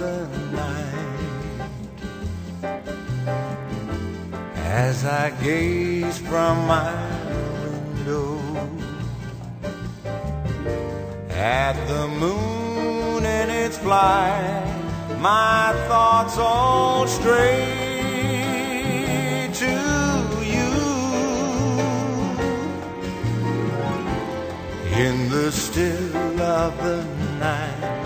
the night. As I gaze from my window at the moon in its flight, my thoughts all stray to you. In the still of the night,